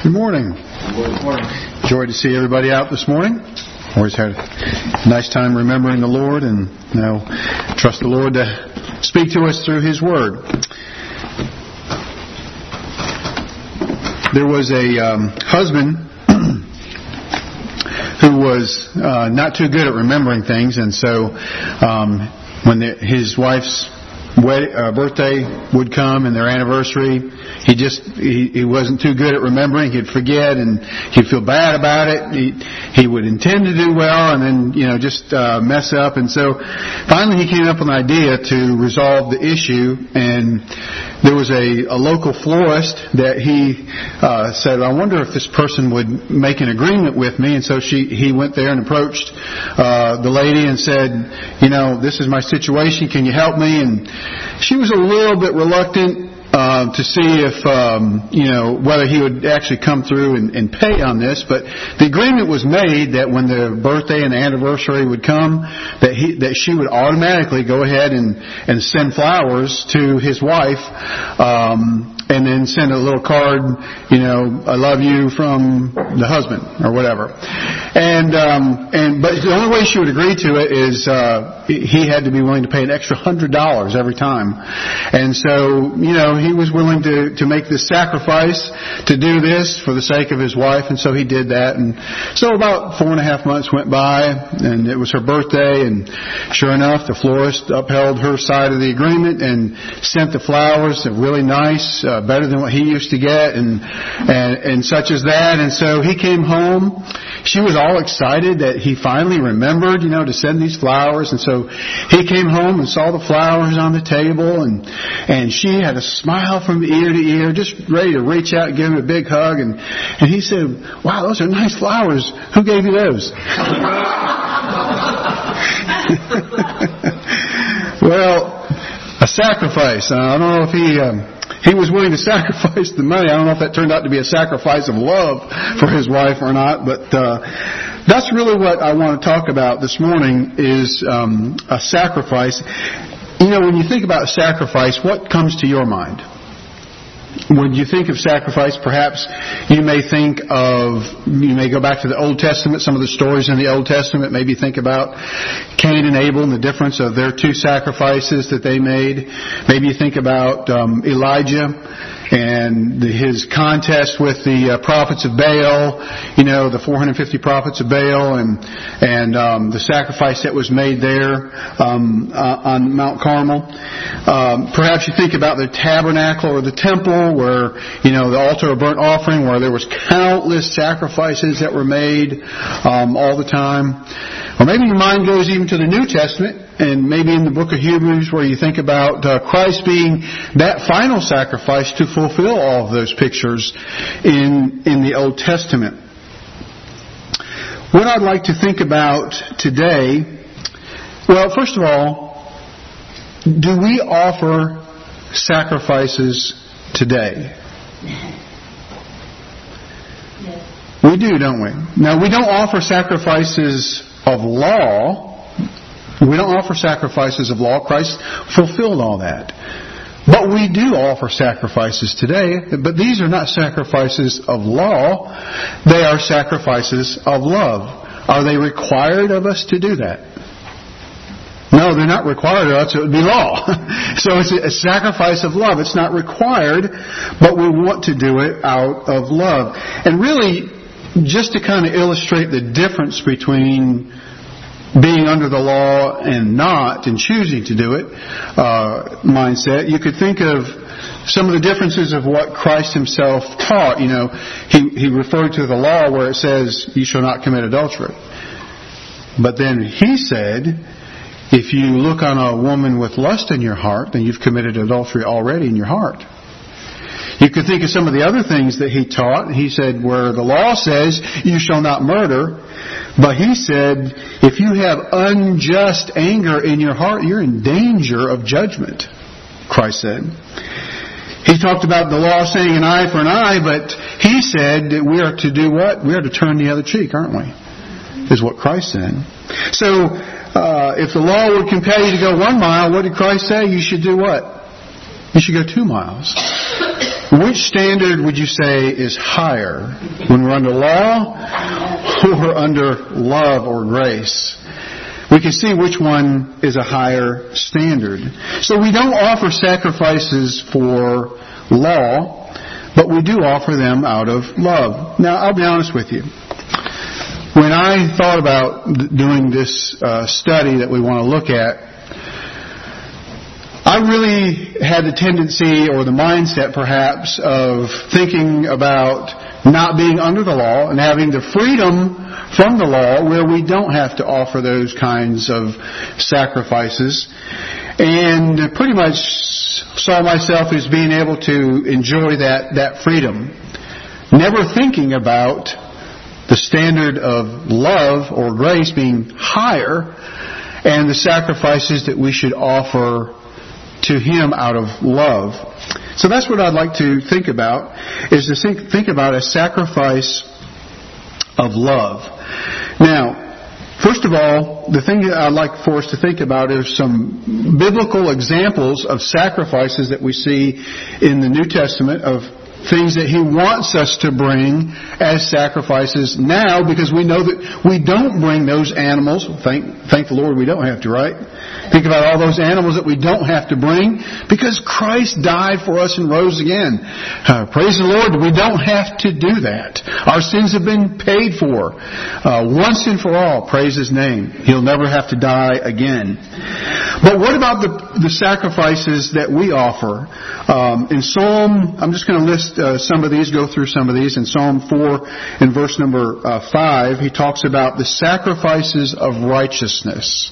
Good morning. Good morning. Joy to see everybody out this morning. Always had a nice time remembering the Lord, and trust the Lord to speak to us through His Word. There was a husband who was not too good at remembering things, and so when his wife's birthday would come and their anniversary, he wasn't too good at remembering. He'd forget and he'd feel bad about it. He would intend to do well and then just mess up. And so finally he came up with an idea to resolve the issue, and there was a local florist that he said, I wonder if this person would make an agreement with me. And so he went there and approached the lady and said, this is my situation, can you help me? And she was a little bit reluctant to see if whether he would actually come through and pay on this, but the agreement was made that when the birthday and the anniversary would come, that she would automatically go ahead and send flowers to his wife, and then send a little card, I love you from the husband or whatever. But the only way she would agree to it is he had to be willing to pay an extra $100 every time. And so, he was willing to make this sacrifice to do this for the sake of his wife, and so he did that. And so about 4.5 months went by, and it was her birthday, and sure enough, the florist upheld her side of the agreement and sent the flowers, really nice, better than what he used to get, and such as that. And so he came home. She was all excited that he finally remembered, to send these flowers. And so he came home and saw the flowers on the table, and she had a smile from ear to ear, just ready to reach out and give him a big hug. And he said, wow, those are nice flowers. Who gave you those? Well, a sacrifice. I don't know if he was willing to sacrifice the money. I don't know if that turned out to be a sacrifice of love for his wife or not, but that's really what I want to talk about this morning is a sacrifice. When you think about sacrifice, what comes to your mind? When you think of sacrifice, perhaps you may go back to the Old Testament, some of the stories in the Old Testament, maybe think about Cain and Abel and the difference of their two sacrifices that they made. Maybe you think about Elijah and his contest with the prophets of Baal, the 450 prophets of Baal, and the sacrifice that was made there on Mount Carmel. Perhaps you think about the tabernacle or the temple, where the altar of burnt offering, where there was countless sacrifices that were made all the time. Or maybe your mind goes even to the New Testament, and maybe in the book of Hebrews, where you think about Christ being that final sacrifice to fulfill all of those pictures in the Old Testament. What I'd like to think about today, well, first of all, do we offer sacrifices today? Yes. We do, don't we? Now, we don't offer sacrifices of law. We don't offer sacrifices of law. Christ fulfilled all that. But we do offer sacrifices today. But these are not sacrifices of law. They are sacrifices of love. Are they required of us to do that? No, they're not required, or else it would be law. So it's a sacrifice of love. It's not required, but we want to do it out of love. And really, just to kind of illustrate the difference between being under the law and not, and choosing to do it mindset, you could think of some of the differences of what Christ Himself taught. He referred to the law where it says, you shall not commit adultery. But then He said, if you look on a woman with lust in your heart, then you've committed adultery already in your heart. You could think of some of the other things that He taught. He said where the law says, you shall not murder. But He said, if you have unjust anger in your heart, you're in danger of judgment, Christ said. He talked about the law saying an eye for an eye, but He said that we are to do what? We are to turn the other cheek, aren't we? Is what Christ said. So, if the law would compel you to go 1 mile, what did Christ say? You should do what? You should go 2 miles. Which standard would you say is higher? When we're under law or under love or grace? We can see which one is a higher standard. So we don't offer sacrifices for law, but we do offer them out of love. Now, I'll be honest with you. When I thought about doing this study that we want to look at, I really had the tendency or the mindset perhaps of thinking about not being under the law and having the freedom from the law where we don't have to offer those kinds of sacrifices, and pretty much saw myself as being able to enjoy that freedom, never thinking about the standard of love or grace being higher and the sacrifices that we should offer to Him out of love. So that's what I'd like to think about, is to think about a sacrifice of love. Now, first of all, the thing that I'd like for us to think about is some biblical examples of sacrifices that we see in the New Testament, of things that He wants us to bring as sacrifices now, because we know that we don't bring those animals. Thank the Lord we don't have to, right? Think about all those animals that we don't have to bring because Christ died for us and rose again. Praise the Lord, we don't have to do that. Our sins have been paid for once and for all. Praise His name. He'll never have to die again. But what about the sacrifices that we offer? In Psalm, I'm just going to list some of these, go through some of these. In Psalm 4, in verse number 5, he talks about the sacrifices of righteousness.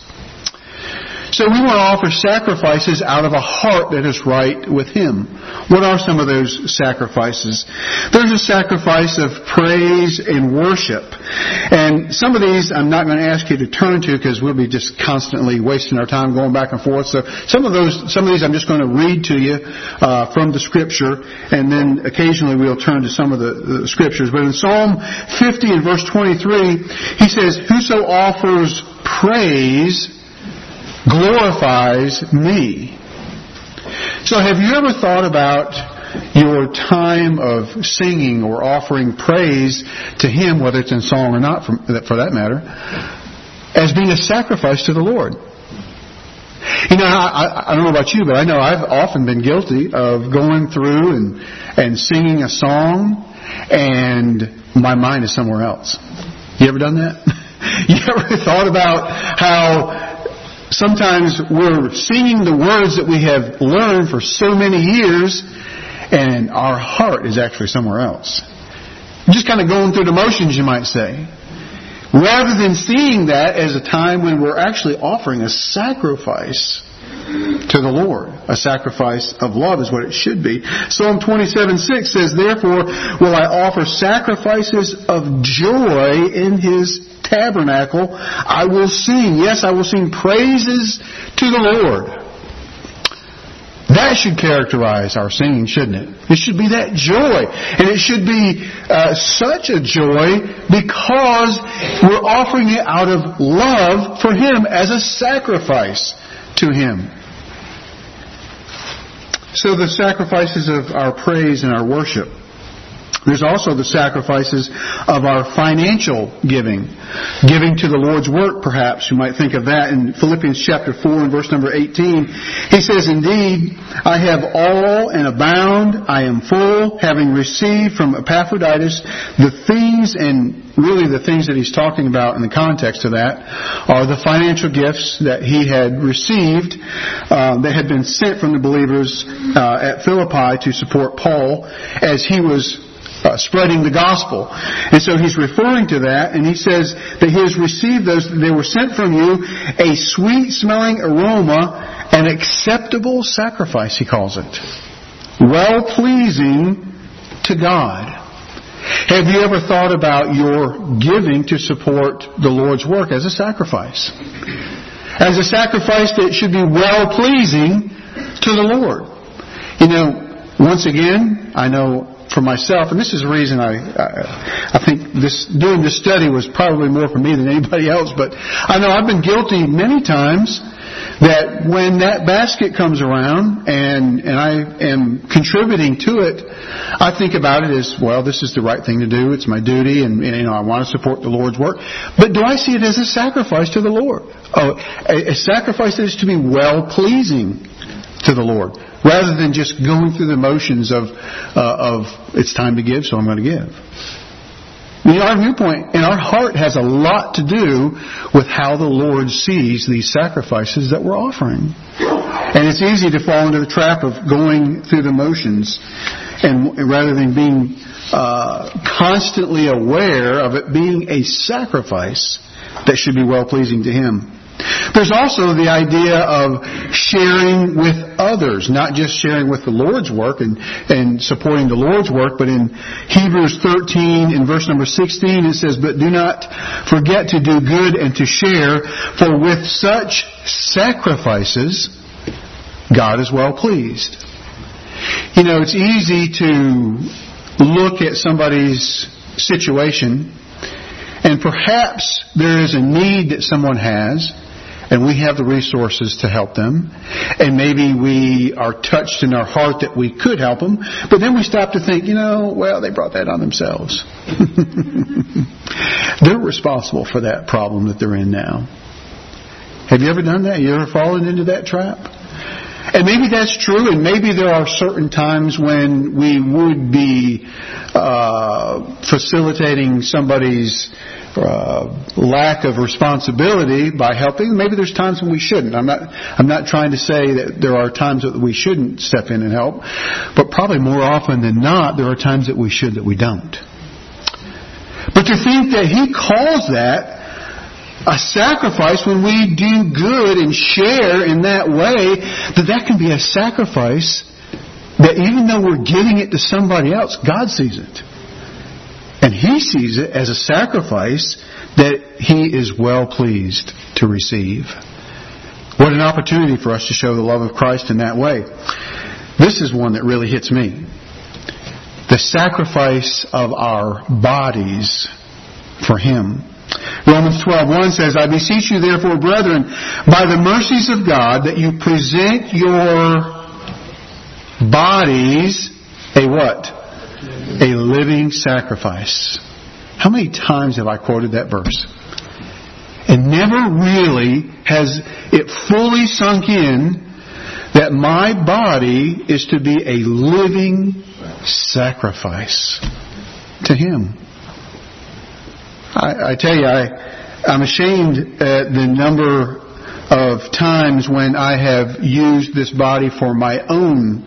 So we want to offer sacrifices out of a heart that is right with Him. What are some of those sacrifices? There's a sacrifice of praise and worship. And some of these I'm not going to ask you to turn to because we'll be just constantly wasting our time going back and forth. So some of these I'm just going to read to you from the Scripture, and then occasionally we'll turn to some of the Scriptures. But in Psalm 50 and verse 23, he says, "Whoso offers praise glorifies me." So have you ever thought about your time of singing or offering praise to Him, whether it's in song or not, for that matter, as being a sacrifice to the Lord? You know, I don't know about you, but I know I've often been guilty of going through and singing a song and my mind is somewhere else. You ever done that? You ever thought about how sometimes we're singing the words that we have learned for so many years, and our heart is actually somewhere else? Just kind of going through the motions, you might say. Rather than seeing that as a time when we're actually offering a sacrifice to the Lord. A sacrifice of love is what it should be. Psalm 27:6 says, "Therefore will I offer sacrifices of joy in His tabernacle. I will sing. Yes, I will sing praises to the Lord." That should characterize our singing, shouldn't it? It should be that joy. And it should be such a joy because we're offering it out of love for Him as a sacrifice to Him. So the sacrifices of our praise and our worship. There's also the sacrifices of our financial giving. Giving to the Lord's work, perhaps. You might think of that in Philippians chapter 4 and verse number 18. He says, "Indeed, I have all and abound. I am full, having received from Epaphroditus the things," and really the things that he's talking about in the context of that are the financial gifts that he had received that had been sent from the believers at Philippi to support Paul as he was spreading the gospel. And so he's referring to that, and he says that he has received those, they were sent from you, a sweet-smelling aroma, an acceptable sacrifice, he calls it, well-pleasing to God. Have you ever thought about your giving to support the Lord's work as a sacrifice? As a sacrifice that should be well-pleasing to the Lord. You know, once again, I know for myself, and this is the reason I think doing this study was probably more for me than anybody else, but I know I've been guilty many times that when that basket comes around and I am contributing to it, I think about it as, well, this is the right thing to do. It's my duty, and I want to support the Lord's work. But do I see it as a sacrifice to the Lord? A sacrifice that is to be well-pleasing to the Lord, rather than just going through the motions of it's time to give, so I'm going to give. Our viewpoint and our heart has a lot to do with how the Lord sees these sacrifices that we're offering. And it's easy to fall into the trap of going through the motions, and rather than being constantly aware of it being a sacrifice that should be well-pleasing to Him. There's also the idea of sharing with others, not just sharing with the Lord's work and supporting the Lord's work, but in Hebrews 13, in verse number 16, it says, "But do not forget to do good and to share, for with such sacrifices God is well pleased." It's easy to look at somebody's situation, and perhaps there is a need that someone has, and we have the resources to help them. And maybe we are touched in our heart that we could help them. But then we stop to think, well, they brought that on themselves. They're responsible for that problem that they're in now. Have you ever done that? You ever fallen into that trap? And maybe that's true, and maybe there are certain times when we would be facilitating somebody's lack of responsibility by helping. Maybe there's times when we shouldn't. I'm not trying to say that there are times that we shouldn't step in and help, but probably more often than not, there are times that we should that we don't. But to think that He calls that a sacrifice when we do good and share in that way, that can be a sacrifice that even though we're giving it to somebody else, God sees it. And He sees it as a sacrifice that He is well pleased to receive. What an opportunity for us to show the love of Christ in that way. This is one that really hits me. The sacrifice of our bodies for Him. Romans 12:1 says, "I beseech you therefore, brethren, by the mercies of God, that you present your bodies a what? A living sacrifice." How many times have I quoted that verse? And never really has it fully sunk in that my body is to be a living sacrifice to Him. I tell you, I'm ashamed at the number of times when I have used this body for my own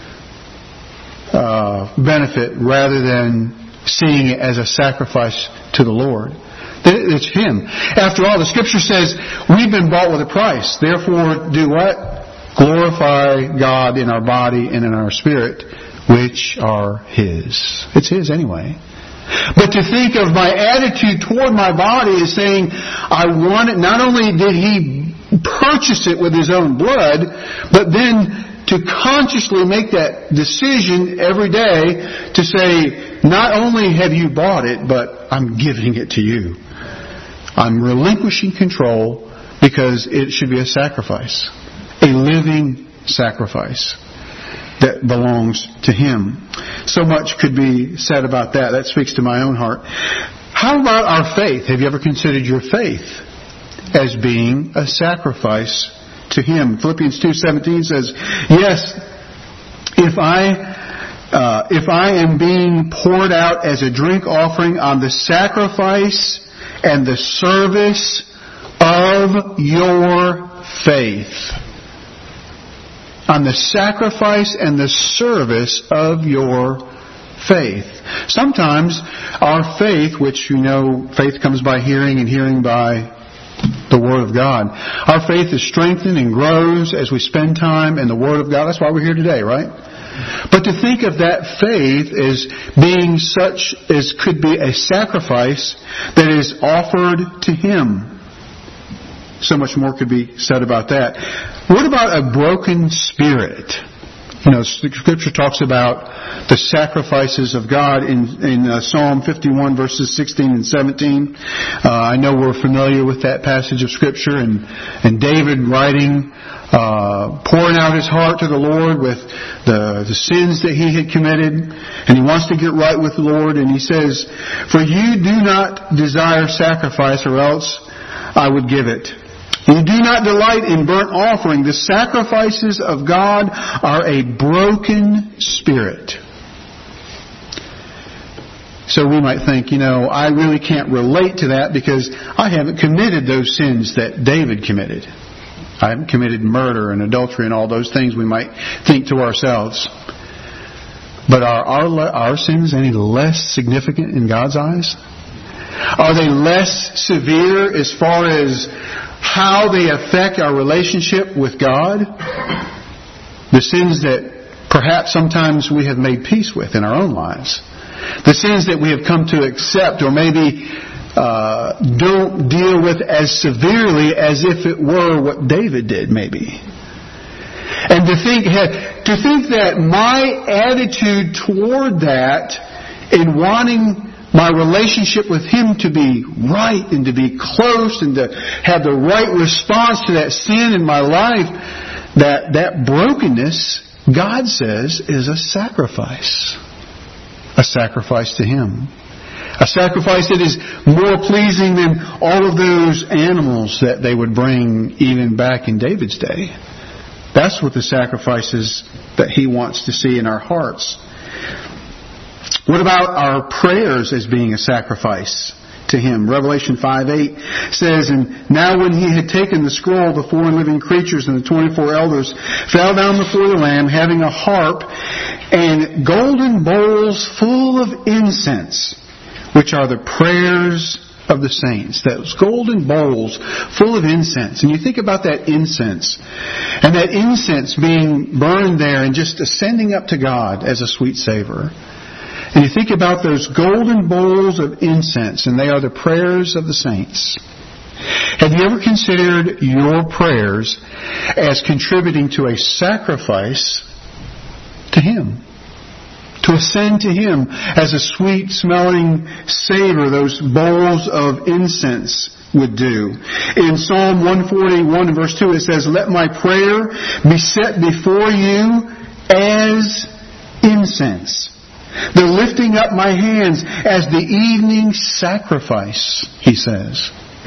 benefit rather than seeing it as a sacrifice to the Lord. It's Him. After all, the Scripture says we've been bought with a price. Therefore, do what? Glorify God in our body and in our spirit, which are His. It's His anyway. But to think of my attitude toward my body as saying, I want it, not only did He purchase it with His own blood, but then to consciously make that decision every day to say, not only have you bought it, but I'm giving it to you. I'm relinquishing control because it should be a sacrifice. A living sacrifice that belongs to Him. So much could be said about that. That speaks to my own heart. How about our faith? Have you ever considered your faith as being a sacrifice to Him? Philippians 2:17 says, "Yes, if I am being poured out as a drink offering on the sacrifice and the service of your faith." On the sacrifice and the service of your faith. Sometimes our faith, which faith comes by hearing and hearing by the Word of God. Our faith is strengthened and grows as we spend time in the Word of God. That's why we're here today, right? But to think of that faith as being such as could be a sacrifice that is offered to Him. So much more could be said about that. What about a broken spirit? Scripture talks about the sacrifices of God in Psalm 51 verses 16 and 17. I know we're familiar with that passage of Scripture, and David writing, pouring out his heart to the Lord with the sins that he had committed, and he wants to get right with the Lord, and he says, "For you do not desire sacrifice, or else I would give it. You do not delight in burnt offering. The sacrifices of God are a broken spirit." So we might think, I really can't relate to that because I haven't committed those sins that David committed. I haven't committed murder and adultery and all those things, we might think to ourselves. But are our sins any less significant in God's eyes? Are they less severe as far as how they affect our relationship with God? The sins that perhaps sometimes we have made peace with in our own lives. The sins that we have come to accept or maybe don't deal with as severely as if it were what David did maybe. And to think that my attitude toward that in wanting my relationship with Him to be right and to be close and to have the right response to that sin in my life, that brokenness, God says, is a sacrifice. A sacrifice to Him. A sacrifice that is more pleasing than all of those animals that they would bring even back in David's day. That's what the sacrifices that He wants to see in our hearts. What about our prayers as being a sacrifice to Him? Revelation 5:8 says, "And now when He had taken the scroll, the 4 living creatures and the 24 elders fell down before the Lamb, having a harp and golden bowls full of incense, which are the prayers of the saints." Those golden bowls full of incense. And you think about that incense, and that incense being burned there and just ascending up to God as a sweet savor. And you think about those golden bowls of incense, and they are the prayers of the saints. Have you ever considered your prayers as contributing to a sacrifice to Him? To ascend to Him as a sweet-smelling savor, those bowls of incense would do. In Psalm 141 and verse 2 it says, "Let my prayer be set before you as incense, the lifting up my hands as the evening sacrifice," He says.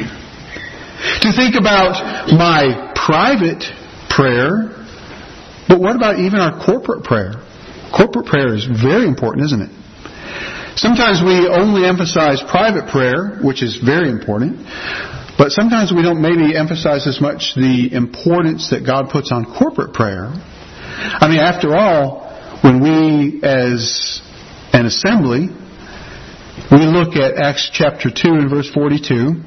To think about my private prayer, but what about even our corporate prayer? Corporate prayer is very important, isn't it? Sometimes we only emphasize private prayer, which is very important, but sometimes we don't maybe emphasize as much the importance that God puts on corporate prayer. I mean, after all, when we as an assembly, we look at Acts chapter 2 and verse 42,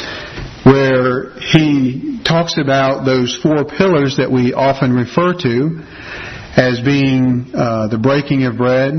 where He talks about those 4 pillars that we often refer to as being the breaking of bread,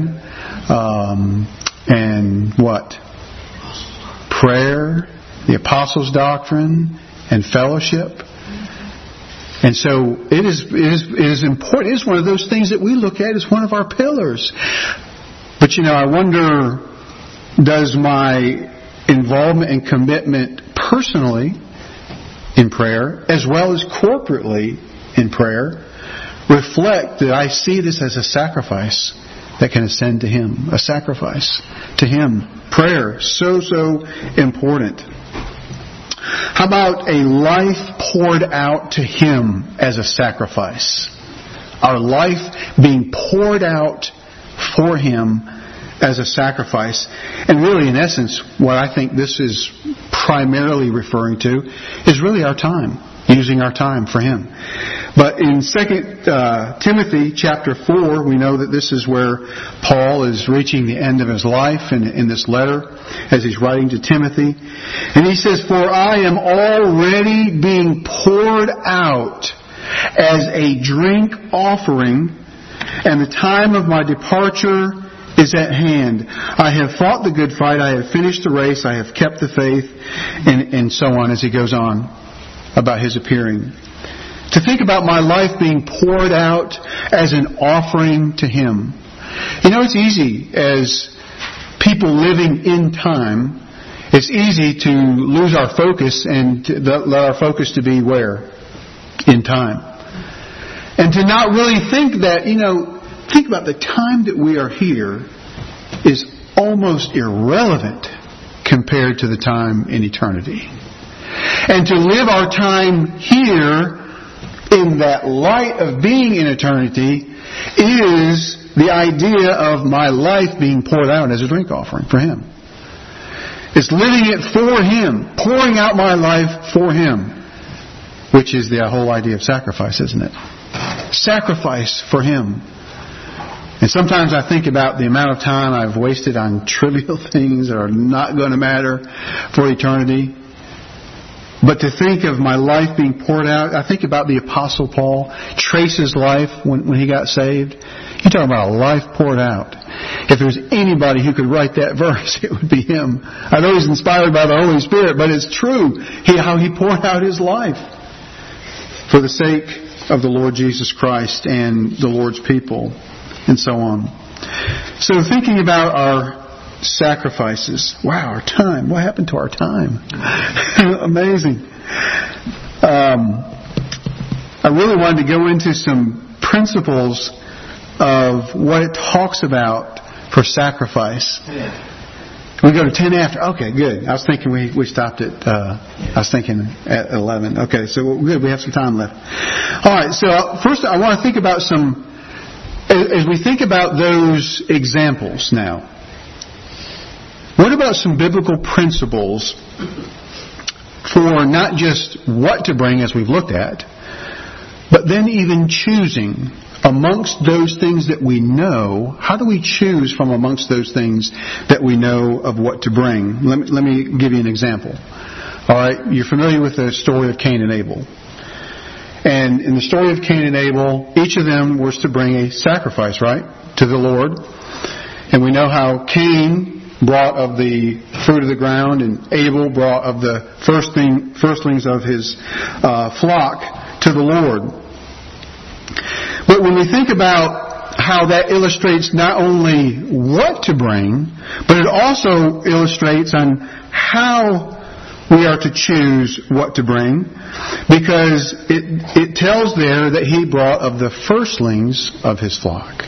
and what? Prayer, the apostles' doctrine, and fellowship. And so it is important. It is one of those things that we look at as one of our pillars. But I wonder, does my involvement and commitment personally in prayer, as well as corporately in prayer, reflect that I see this as a sacrifice that can ascend to Him? A sacrifice to Him. Prayer, so important. How about a life poured out to Him as a sacrifice? Our life being poured out for Him as a sacrifice. And really, in essence, what I think this is primarily referring to is really our time. Using our time for Him. But in 2 Timothy chapter 4, we know that this is where Paul is reaching the end of his life in this letter as he's writing to Timothy. And he says, "For I am already being poured out as a drink offering, and the time of my departure is at hand. I have fought the good fight, I have finished the race, I have kept the faith," and so on as he goes on about his appearing. To think about my life being poured out as an offering to Him. You know, it's easy as people living in time, it's easy to lose our focus and to let our focus to be where? In time. And to not really think that, think about the time that we are here is almost irrelevant compared to the time in eternity. And to live our time here in that light of being in eternity is the idea of my life being poured out as a drink offering for Him. It's living it for Him, pouring out my life for Him, which is the whole idea of sacrifice, isn't it? Sacrifice for Him. And sometimes I think about the amount of time I've wasted on trivial things that are not going to matter for eternity. But to think of my life being poured out, I think about the Apostle Paul, trace his life when he got saved. You're talking about a life poured out. If there's anybody who could write that verse, it would be him. I know he's inspired by the Holy Spirit, but it's true how he poured out his life for the sake of the Lord Jesus Christ and the Lord's people, and so on. So thinking about our sacrifices. Wow, our time. What happened to our time? Amazing. I really wanted to go into some principles of what it talks about for sacrifice. We go to 10 after. Okay, good. I was thinking we stopped at, I was thinking at 11. Okay, so good. We have some time left. All right, so first I want to think about as we think about those examples now, what about some biblical principles for not just what to bring, as we've looked at, but then even choosing amongst those things that we know? How do we choose from amongst those things that we know of what to bring? Let me give you an example. All right, you're familiar with the story of Cain and Abel. And in the story of Cain and Abel, each of them was to bring a sacrifice, right, to the Lord. And we know how Cain brought of the fruit of the ground, and Abel brought of the firstlings of his flock to the Lord. But when we think about how that illustrates not only what to bring, but it also illustrates on how we are to choose what to bring, because it tells there that he brought of the firstlings of his flock.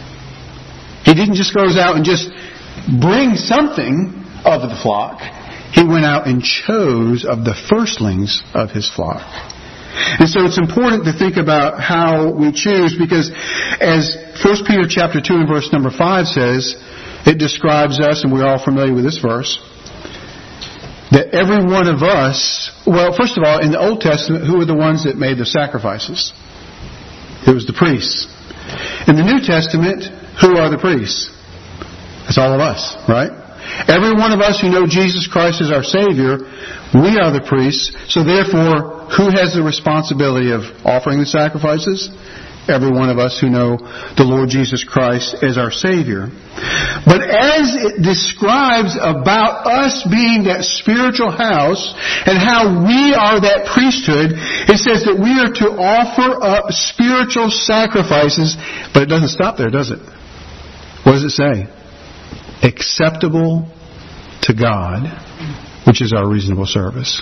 He didn't just go out and just bring something of the flock. He went out and chose of the firstlings of his flock. And so it's important to think about how we choose, because as 1 Peter chapter 2 and verse number 5 says, it describes us, and we're all familiar with this verse, that every one of us, well, first of all, in the Old Testament, who were the ones that made the sacrifices? It was the priests. In the New Testament, who are the priests? It's all of us, right? Every one of us who know Jesus Christ as our Savior, we are the priests. So therefore, who has the responsibility of offering the sacrifices? Every one of us who know the Lord Jesus Christ as our Savior. But as it describes about us being that spiritual house and how we are that priesthood, it says that we are to offer up spiritual sacrifices. But it doesn't stop there, does it? What does it say? Acceptable to God, which is our reasonable service.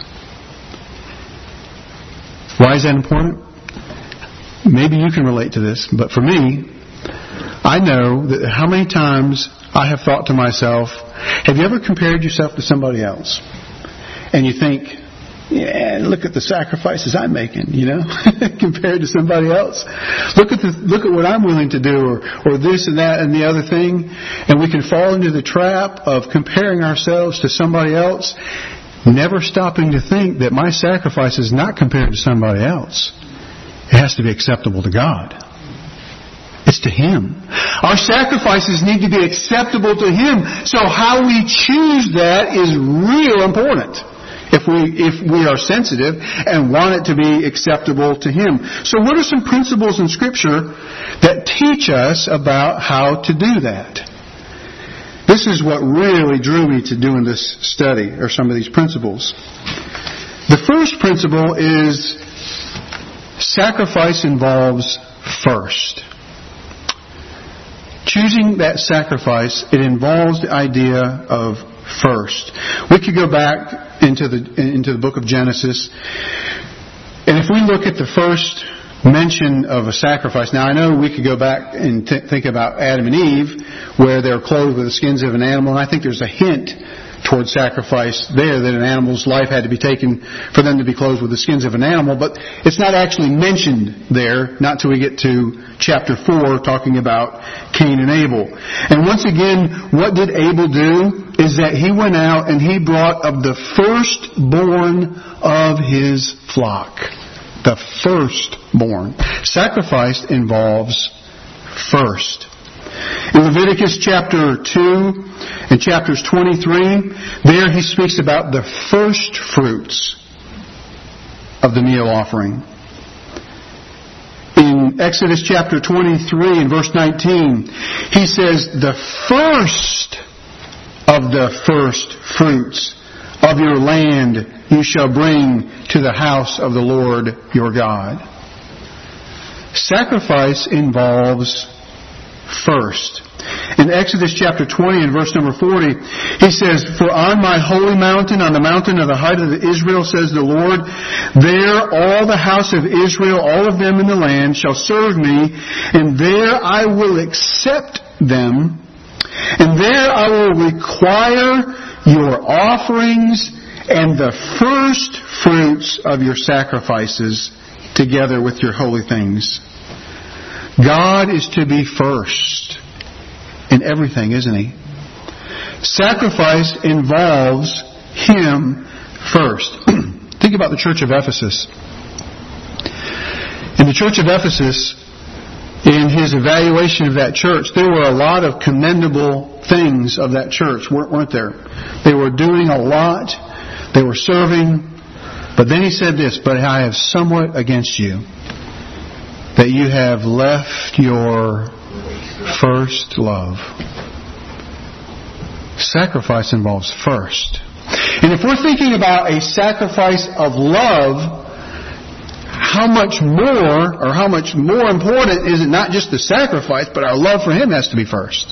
Why is that important? Maybe you can relate to this, but for me, I know that how many times I have thought to myself, have you ever compared yourself to somebody else? And you think, yeah, look at the sacrifices I'm making, compared to somebody else. Look at what I'm willing to do, or this and that and the other thing. And we can fall into the trap of comparing ourselves to somebody else, never stopping to think that my sacrifice is not compared to somebody else. It has to be acceptable to God. It's to Him. Our sacrifices need to be acceptable to Him. So how we choose that is real important. If we are sensitive and want it to be acceptable to Him. So what are some principles in Scripture that teach us about how to do that? This is what really drew me to doing this study, or some of these principles. The first principle is Sacrifice involves first. Choosing that sacrifice, it involves the idea of first. We could go back into the book of Genesis, and if we look at the first mention of a sacrifice, now I know we could go back and think about Adam and Eve, where they're clothed with the skins of an animal, and I think there's a hint towards sacrifice there, that an animal's life had to be taken for them to be clothed with the skins of an animal, but it's not actually mentioned there, not till we get to chapter 4, talking about Cain and Abel. And once again, what did Abel do? Is that he went out and he brought of the firstborn of his flock. The firstborn. Sacrifice involves first. In Leviticus chapter 2 and chapters 23, there he speaks about the first fruits of the meal offering. In Exodus chapter 23 and verse 19, he says, the first of the first fruits of your land you shall bring to the house of the Lord your God. Sacrifice involves first. In Exodus chapter 20 and verse number 40, he says, for on my holy mountain, on the mountain of the height of Israel, says the Lord, there all the house of Israel, all of them in the land, shall serve me, and there I will accept them, and there I will require your offerings and the first fruits of your sacrifices together with your holy things. God is to be first in everything, isn't He? Sacrifice involves Him first. Think about the church of Ephesus. In the church of Ephesus, in his evaluation of that church, there were a lot of commendable things of that church, weren't there? They were doing a lot. They were serving. But then he said this, but I have somewhat against you, that you have left your first love. Sacrifice involves first. And if we're thinking about a sacrifice of love, how much more important is it not just the sacrifice, but our love for Him has to be first.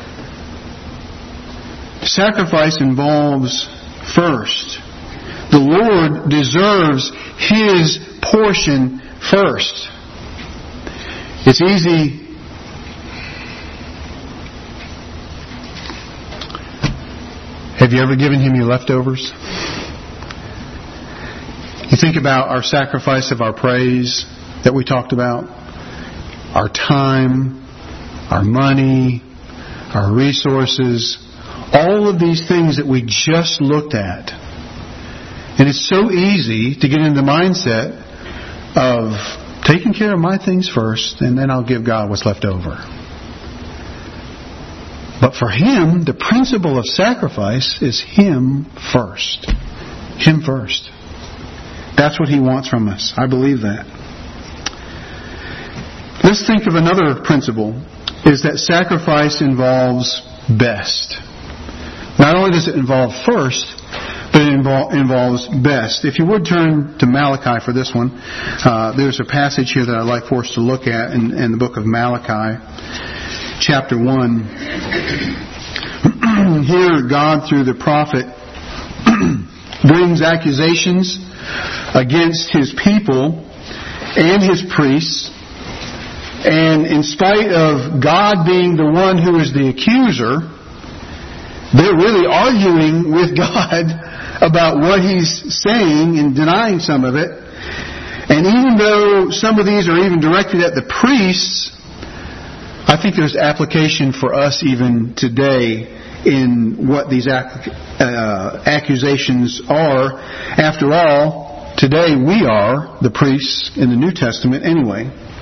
Sacrifice involves first. The Lord deserves His portion first. It's easy. Have you ever given Him your leftovers? You think about our sacrifice of our praise that we talked about, our time, our money, our resources, all of these things that we just looked at. And it's so easy to get into the mindset of taking care of my things first, and then I'll give God what's left over. But for Him, the principle of sacrifice is Him first. Him first. That's what He wants from us. I believe that. Let's think of another principle, is that sacrifice involves best. Not only does it involve first, but it involves best. If you would turn to Malachi for this one, there's a passage here that I'd like for us to look at in the book of Malachi, chapter 1. Here, God, through the prophet, brings accusations against His people and His priests. And in spite of God being the one who is the accuser, they're really arguing with God about what He's saying and denying some of it. And even though some of these are even directed at the priests, I think there's application for us even today in what these accusations are. After all, today we are the priests in the New Testament anyway.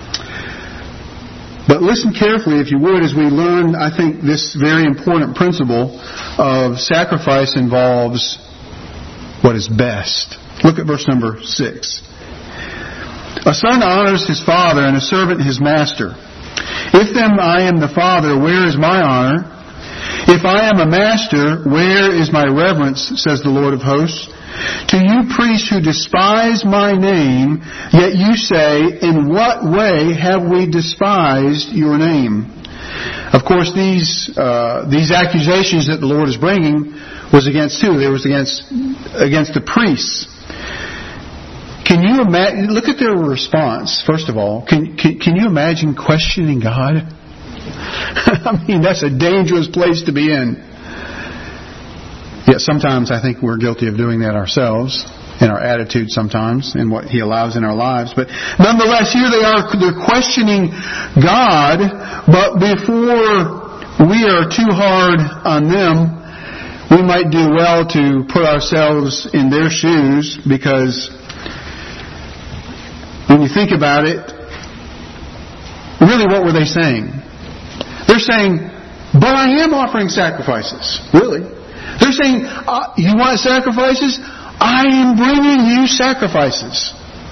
But listen carefully, if you would, as we learn, I think, this very important principle of sacrifice involves what is best. Look at verse number 6. A son honors his father, and a servant his master. If then I am the father, where is my honor? If I am a master, where is my reverence, says the Lord of hosts? To you priests who despise my name, yet you say, in what way have we despised your name? Of course, these accusations that the Lord is bringing was against who? It was against the priests. Can you imagine? Look at their response. First of all, can you imagine questioning God? I mean, that's a dangerous place to be in. Yet sometimes I think we're guilty of doing that ourselves, in our attitude sometimes, and what He allows in our lives. But nonetheless, here they're questioning God, but before we are too hard on them, we might do well to put ourselves in their shoes, because when you think about it, really what were they saying? They're saying, but I am offering sacrifices. Really? They're saying, you want sacrifices? I am bringing you sacrifices.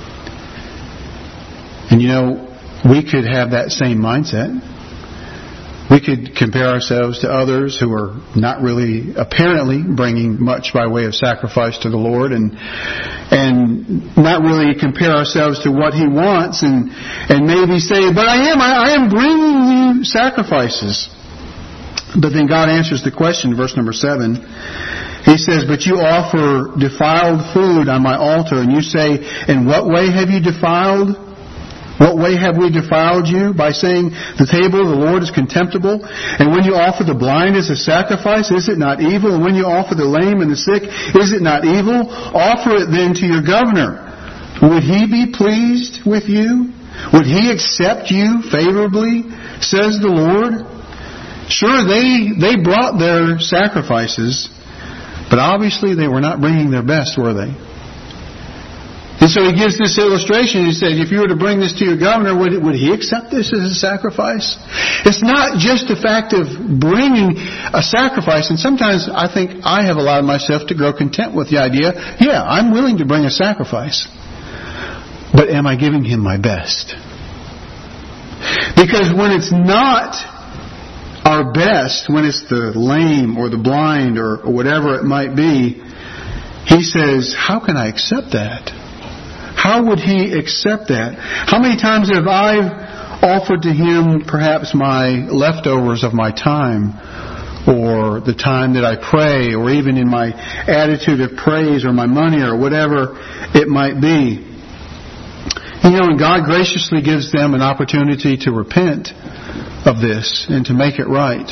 And you know, we could have that same mindset. We could compare ourselves to others who are not really apparently bringing much by way of sacrifice to the Lord, and not really compare ourselves to what He wants, and maybe say, but I am bringing you sacrifices. But then God answers the question, verse number 7. He says, but you offer defiled food on my altar, and you say, in what way have you defiled? What way have we defiled you? By saying the table of the Lord is contemptible. And when you offer the blind as a sacrifice, is it not evil? And when you offer the lame and the sick, is it not evil? Offer it then to your governor. Would he be pleased with you? Would he accept you favorably, says the Lord? Sure, they brought their sacrifices, but obviously they were not bringing their best, were they? And so he gives this illustration. He says, if you were to bring this to your governor, would he accept this as a sacrifice? It's not just the fact of bringing a sacrifice. And sometimes I think I have allowed myself to grow content with the idea, yeah, I'm willing to bring a sacrifice. But am I giving him my best? Because when it's not our best, when it's the lame or the blind or whatever it might be, he says, how can I accept that? How would he accept that? How many times have I offered to him perhaps my leftovers of my time, or the time that I pray, or even in my attitude of praise, or my money, or whatever it might be? You know, and God graciously gives them an opportunity to repent of this and to make it right.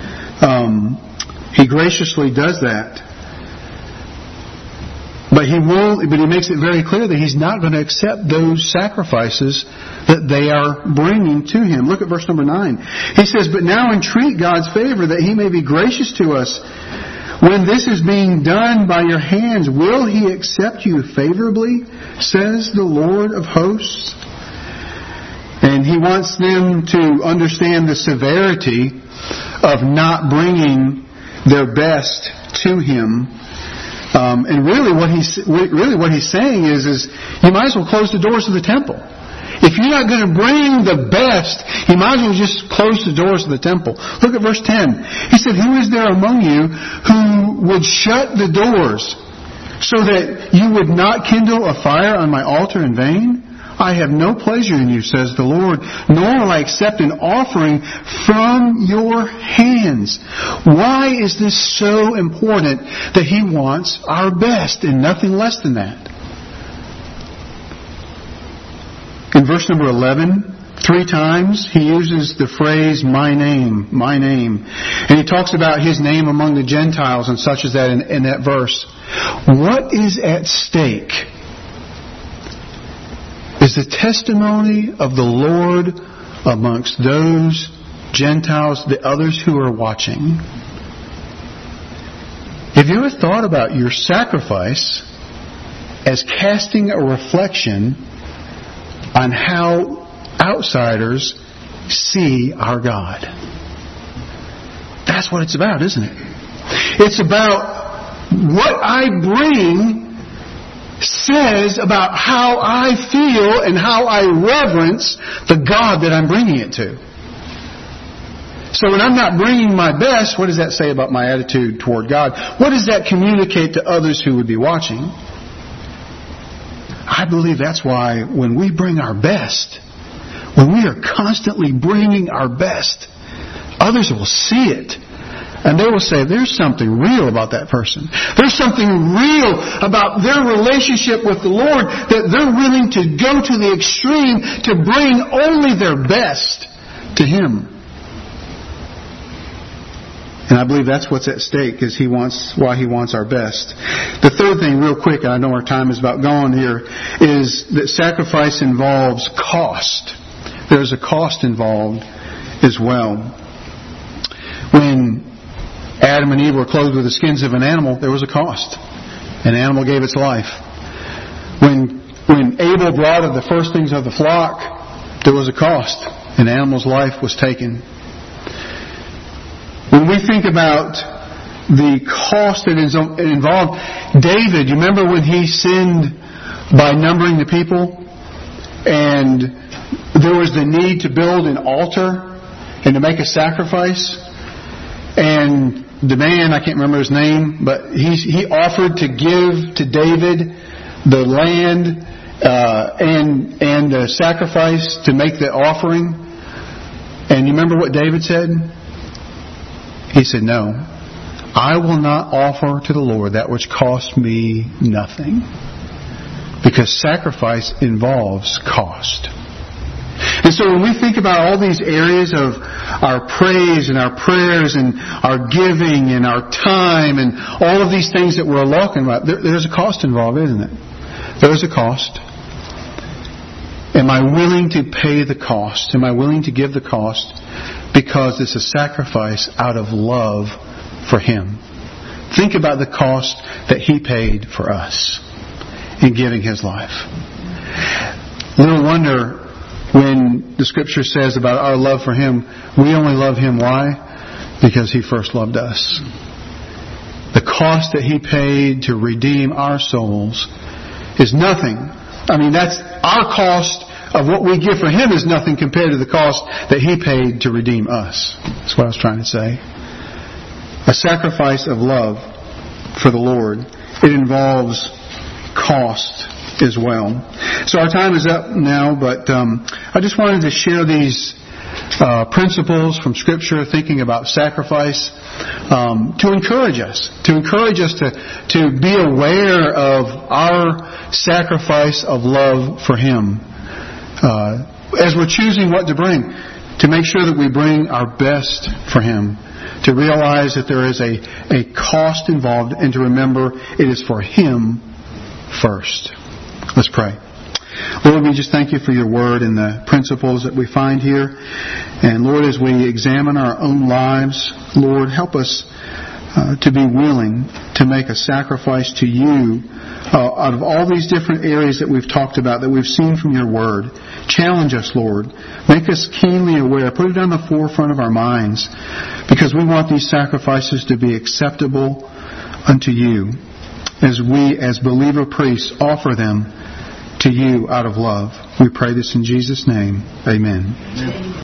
He graciously does that. But he makes it very clear that he's not going to accept those sacrifices that they are bringing to him. Look at verse number 9. He says, but now entreat God's favor that he may be gracious to us. When this is being done by your hands, will he accept you favorably, says the Lord of hosts? And he wants them to understand the severity of not bringing their best to him. And really what he's saying is you might as well close the doors of the temple. If you're not going to bring the best, you might as well just close the doors of the temple. Look at verse 10. He said, who is there among you who would shut the doors so that you would not kindle a fire on my altar in vain? I have no pleasure in you, says the Lord, nor will I accept an offering from your hands. Why is this so important that he wants our best and nothing less than that? In verse number 11, 3 times he uses the phrase, my name, my name. And he talks about his name among the Gentiles and such as that in that verse. What is at stake is the testimony of the Lord amongst those Gentiles, the others who are watching. Have you ever thought about your sacrifice as casting a reflection on how outsiders see our God? That's what it's about, isn't it? It's about what I bring says about how I feel and how I reverence the God that I'm bringing it to. So when I'm not bringing my best, what does that say about my attitude toward God? What does that communicate to others who would be watching? I believe that's why when we bring our best, when we are constantly bringing our best, others will see it. And they will say, there's something real about that person. There's something real about their relationship with the Lord, that they're willing to go to the extreme to bring only their best to Him. And I believe that's what's at stake, is why He wants our best. The third thing, real quick, and I know our time is about gone here, is that sacrifice involves cost. There's a cost involved as well. When Adam and Eve were clothed with the skins of an animal, there was a cost. An animal gave its life. When Abel brought of the firstlings of the flock, there was a cost. An animal's life was taken. When we think about the cost that is involved, David, you remember when he sinned by numbering the people? And there was the need to build an altar and to make a sacrifice. And the man, I can't remember his name, but he offered to give to David the land and the sacrifice to make the offering. And you remember what David said? He said, no, I will not offer to the Lord that which costs me nothing. Because sacrifice involves cost. And so when we think about all these areas of our praise and our prayers and our giving and our time and all of these things that we're talking about, there's a cost involved, isn't it? There's a cost. Am I willing to pay the cost? Am I willing to give the cost? Because it's a sacrifice out of love for Him. Think about the cost that He paid for us in giving His life. Little wonder when the Scripture says about our love for Him, we only love Him. Why? Because He first loved us. The cost that He paid to redeem our souls is nothing. I mean, that's our cost of what we give for Him is nothing compared to the cost that He paid to redeem us. That's what I was trying to say. A sacrifice of love for the Lord. It involves cost as well. So our time is up now, but I just wanted to share these principles from Scripture, thinking about sacrifice, to encourage us to be aware of our sacrifice of love for Him. As we're choosing what to bring, to make sure that we bring our best for Him, to realize that there is a cost involved, and to remember it is for Him first. Let's pray. Lord, we just thank You for Your Word and the principles that we find here. And Lord, as we examine our own lives, Lord, help us to be willing to make a sacrifice to You out of all these different areas that we've talked about, that we've seen from Your Word. Challenge us, Lord. Make us keenly aware. Put it on the forefront of our minds, because we want these sacrifices to be acceptable unto You, as we, as believer priests, offer them to You out of love. We pray this in Jesus' name. Amen.